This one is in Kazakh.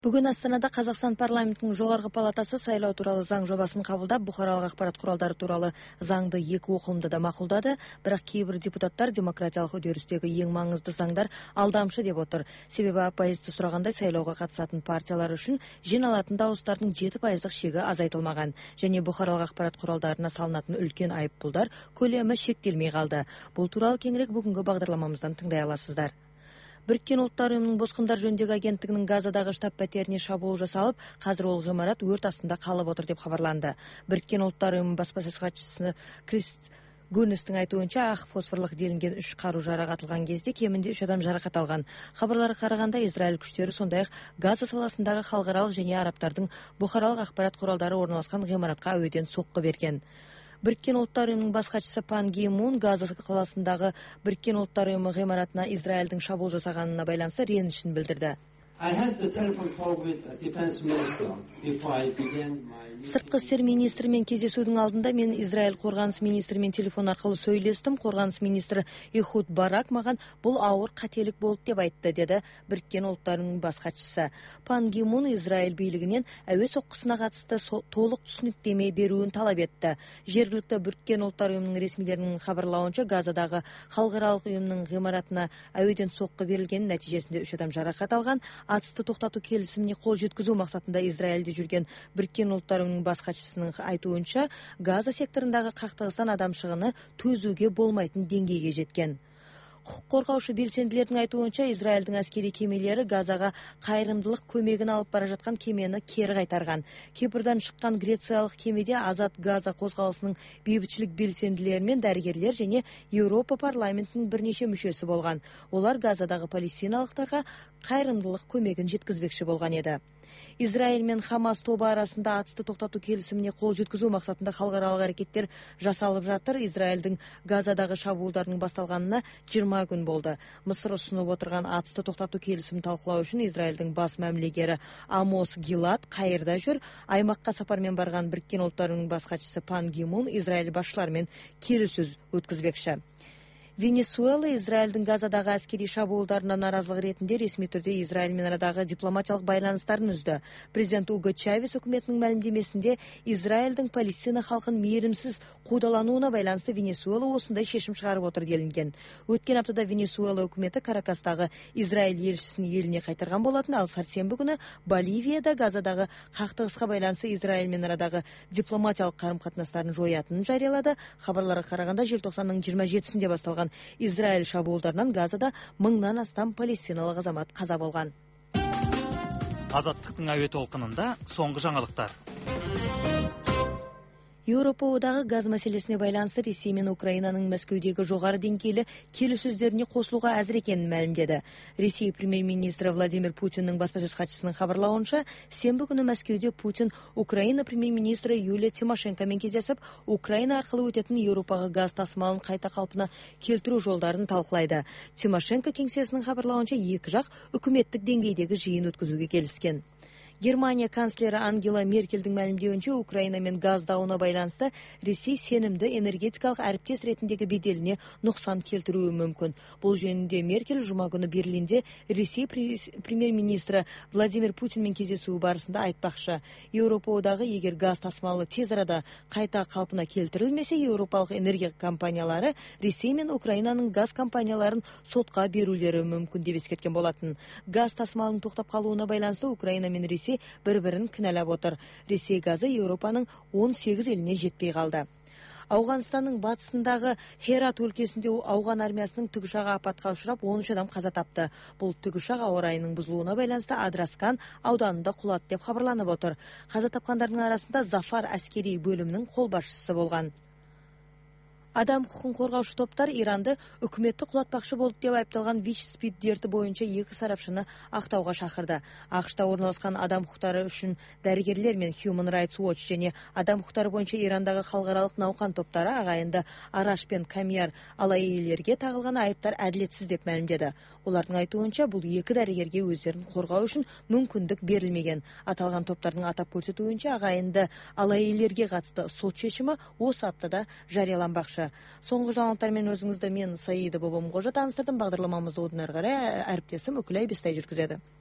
Бүгін Астанада Қазақстан парламентінің жоғарғы палатасы сайлау туралы заң жобасын қабылдап, бұқаралық ақпарат құралдары туралы заңды екі оқылымда да мақұлдады, бірақ кейбір депутаттар демократиялық үдерістегі ең маңызды заңдар алдамшы деп отыр. Себебі оппозиция сұрағандай сайлауға қатысатын партиялар үшін жиналатын дауыстардың 7% шегі азайтылмаған, және бұқаралық ақпарат құралдарына салынатын үлкен айыппұлдар көлемі шектелмей қалды. Бұл туралы кеңірек бүгінгі бағдарламамыздан тыңдай аласыздар. Біріккен ұлттар ұйымының босқындар жөніндегі агенттігінің Газадағы штаб-пәтеріне шабуыл жасалып, қазір ол ғимарат өрт астында қалып отыр деп хабарланды. Біріккен ұлттар ұйымының баспасөз хатшысы Крис Гуннестің айтуынша, ақ фосфорлық делінген 3 қару-жарақ атылған кезде кемінде 3 адам жарақат алған. Хабарларға қарағанда, Израиль күштері сондай-ақ Газа саласындағы халықаралық және арабтардың бұқаралық ақпарат құралдары орналасқан ғимаратқа әуеден соққы берген. Біріккен ұлттар ұйымының бас хатшысы Пан Ги Мун Газа қаласындағы Біріккен ұлттар ұйымы ғимаратына Израильдің шабуыл жасағанына байланысты ренішін білдірді. Сыртқы істер министрімен кездесудің алдында мен Израиль қорғаныс министрімен телефон арқылы сөйлестім. Қорғаныс министрі Ихуд Барак маған бұл ауыр қателік болды деп айтты, деді Біріккен ұлттарының бас хатшысы. Пан Ги Мун Израиль билігінен әуе соққысына қатысты толық түсініктеме беруін талап етті. Жергілікті Біріккен ұлттар ұйымының ресмилерінің хабарлауынша, Газадағы халықаралық ұйымның ғимаратына әуеден соққы берілген, нәтижесінде 3 адам жарақат алған. Атысты тоқтату келісіміне қол жеткізу мақсатында Израильде жүрген Біріккен ұлттар ұйымының бас хатшысының айтуынша, Газа секторындағы қақтығыстан адам шығыны төзуге болмайтын деңгейге жеткен. Құқық қорғаушы белсенділердің айтуынша, Израильдің әскери кемелері Газаға қайырымдылық көмегін алып бара жатқан кемені кері қайтарған. Кипрдан шыққан грециялық кемеде Азат Газа қозғалысының бейбітшілік белсенділері мен дәрігерлер және Еуропа парламентінің бірнеше мүшесі болған. Олар Газадағы палестиналықтарға қайырымдылық көмегін жеткізбекші болған еді. Израиль мен Хамас тобы арасында атысты тоқтату келісіміне қол жеткізу мақсатында халықаралық әрекеттер жасалып жатыр. Израильдің Газадағы шабуылдарының басталғанына 20 күн болды. Мысыр ұсынып отырған атысты тоқтату келісімін талқылау үшін Израильдің бас мәмілегері Амос Гилад Каирда жүр. Аймаққа сапармен барған Біріккен ұлттар ұйымының бас хатшысы Пан Ги Мун Израиль басшыларымен келіссөз өткізбекші. Венесуэла Израильдің Газадағы әскери шабуылдарына наразылық ретінде ресми түрде Израильмен арадағы дипломатиялық байланыстарын үзді. Президент Уго Чавес үкіметінің мәлімдемесінде Израильдің Палестина халқын мейірімсіз қудалануына байланысты Венесуэла осындай шешім шығарып отыр делінген. Өткен аптада Венесуэла үкіметі Каракастағы Израиль елшісін еліне қайтарған болатын, ал сәрсенбі күні Боливияда Газадағы қақтығысқа байланысты Израильмен арадағы дипломатиялық қарым-қатынастарын жоятынын жариялады. Хабарларға қарағанда, желтоқсанның 27-сінде басталған Израиль шабуылдарынан Газада 1000-нан астам палестиналық азамат қаза болған. Азаттықтың әуе толқынында соңғы жаңалықтар. Еуропа одағы газ мәселесіне байланысты Ресей мен Украинаның Мәскеудегі жоғары деңгейлі келіссөздеріне қосылуға әзір екенін мәлімдеді. Ресей премьер-министрі Владимир Путиннің баспасөз хатшысының хабарлауынша, сенбі күні Мәскеуде Путин Украина премьер-министрі Юлия Тимошенкомен кездесіп, Украина арқылы өтетін Еуропаға газ тасымалын қайта қалпына келтіру жолдарын талқылайды. Тимошенко кеңсесінің хабарлауынша, екі жақ үкіметтік деңгейдегі жиын өткізуге келіскен. Германия канцлері Ангела Меркельдің мәлімдеуінше, Украина мен газ дауына байланысты Ресей сенімді энергетикалық әріптес ретіндегі беделіне нұқсан келтіруі мүмкін. Бұл жөнінде Меркель жұма күні Берлинде Ресей премьер-министрі Владимир Путинмен кездесуі барысында айтпақшы. Еуропа одағы егер газ тасымалы тез арада қайта қалпына келтірілмесе, еуропалық энергия компаниялары Ресей мен Украинаның газ компанияларын сотқа берулері мүмкін деп ескерткен болатын. Газ тасымалының тоқтап қалуына байланысты Украина мен Ресей бір-бірін кінәлап отыр. Ресей газы Еуропаның 18 еліне жетпей қалды. Ауғанстанның батысындағы Херат өлкесінде ауған армиясының тікұшағы апатқа ұшырап, 13 адам қаза тапты. Бұл тікұшақ ауа райының бұзылуына байланысты Адраскан ауданында құлады деп хабарланып отыр. Қаза тапқандардың арасында Зафар әскери бөлімінің қолбасшысы болған. Адам құқын қорғаушы топтар Иранды үкіметті құлатпақшы болды деп айыпталған ВИЧ-СПИД дерті бойынша 2 сарапшыны ақтауға шақырды. ақш-та орналасқан адам құқықтары үшін дәрігерлер мен Human Rights Watch және адам құқықтары бойынша Ирандағы халықаралық науқан топтары ағайынды Араш пен Камияр алайилерге тағылған айыптар әділетсіз деп мәлімдеді. Олардың айтуынша, бұл 2 дәрігерге өздерін қорғау үшін мүмкіндік берілмеген. Аталған топтардың атап көрсетуінше, ағайынды алайилерге қатысты сот шешімі осы аптада жарияланбақшы. Соңғы жаңалықтармен өзіңізді мен Саида Бобамқожа таныстырдым. Бағдарламамызды одан әрі қарай әріптесім Үкілай Бестай жүргізеді.